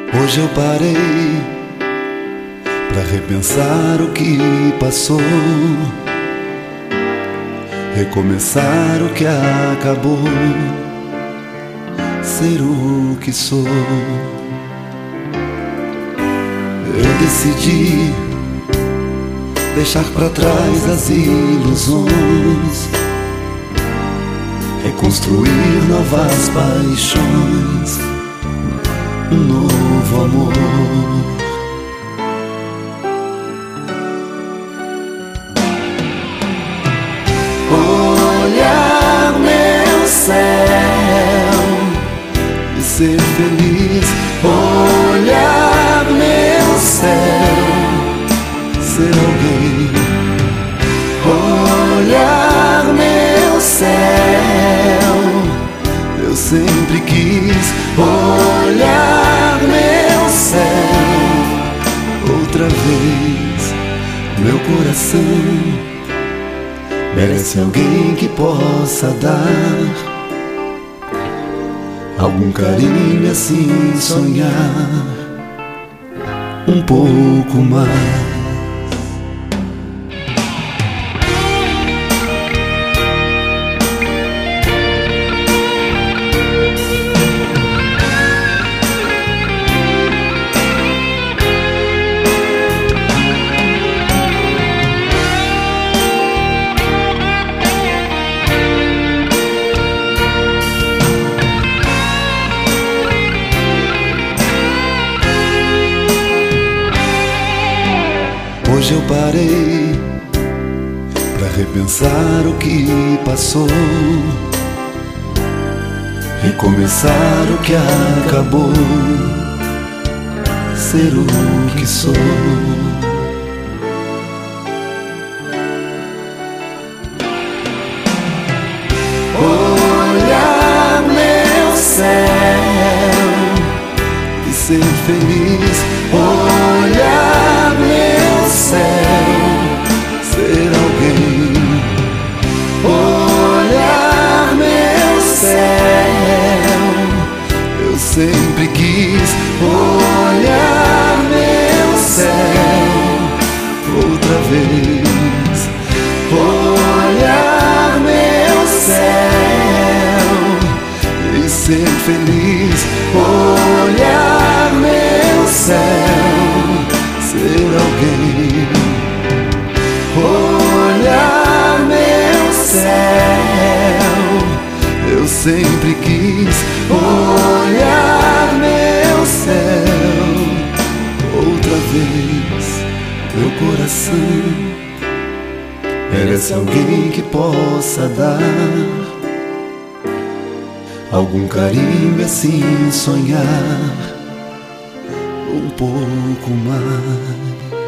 Hoje eu parei pra repensar o que passou, recomeçar o que acabou, ser o que sou. Eu decidi deixar pra trás as ilusões, reconstruir novas paixões, um novo amor. Olhar meu céu e ser feliz. Olhar meu céu, ser alguém. Olhar meu céu, eu sempre quis. Olhar meu céu, outra vez. Meu coração merece alguém que possa dar algum carinho e assim sonhar um pouco mais. Hoje eu parei pra repensar o que passou, recomeçar o que acabou, ser o que sou. Olhar meu céu e ser feliz. Olhar meu céu, ser alguém. Olhar meu céu, eu sempre quis. Olhar meu céu, outra vez. Olhar meu céu e ser feliz. Olhar meu céu, ser alguém. Olhar meu céu, eu sempre quis. Olhar meu céu, outra vez. Meu coração merece alguém que possa dar algum carinho e assim sonhar um pouco mais.